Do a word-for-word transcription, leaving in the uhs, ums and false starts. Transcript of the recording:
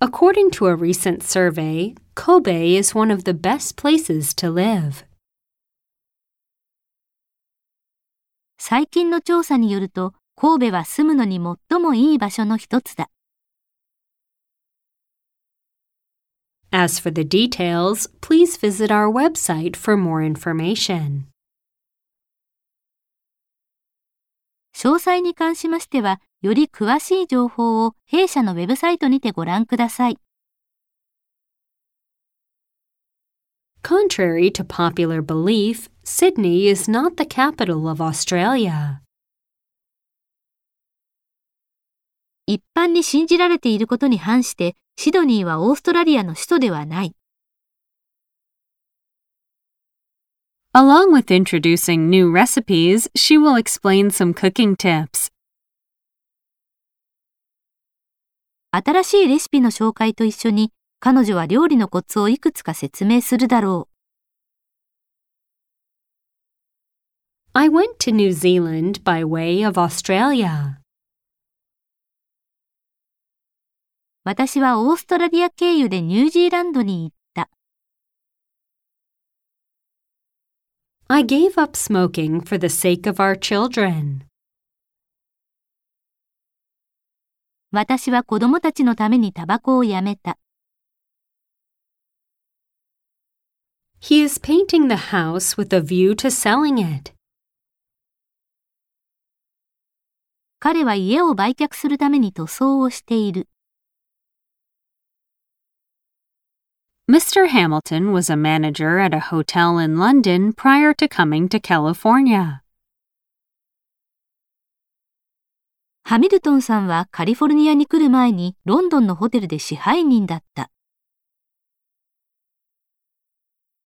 According to a recent survey, Kobe is one of the best places to live. 最近の調査によると、神戸は住むのに最もいい場所の一つだ。 As for the details, please visit our website for more information. 詳細に関しましては、より詳しい情報を弊社のウェブサイトにてご覧ください。 Contrary to popular belief, Sydney is not the capital of Australia. 一般に信じられていることに反して、シドニーはオーストラリアの首都ではない。 Along with introducing new recipes, she will explain some cooking tips. 新しいレシピの紹介と一緒に、彼女は料理のコツをいくつか説明するだろう。 I went to New Zealand by way of Australia. 私はオーストラリア経由でニュージーランドに行った。 I gave up smoking for the sake of our children. 私は子供たちのためにタバコをやめた。 He is painting the house with a view to selling it. 彼は家を売却するために塗装をしている。 Mister Hamilton was a manager at a hotel in London prior to coming to California. ハミルトンさんはカリフォルニアに来る前にロンドンのホテルで支配人だった。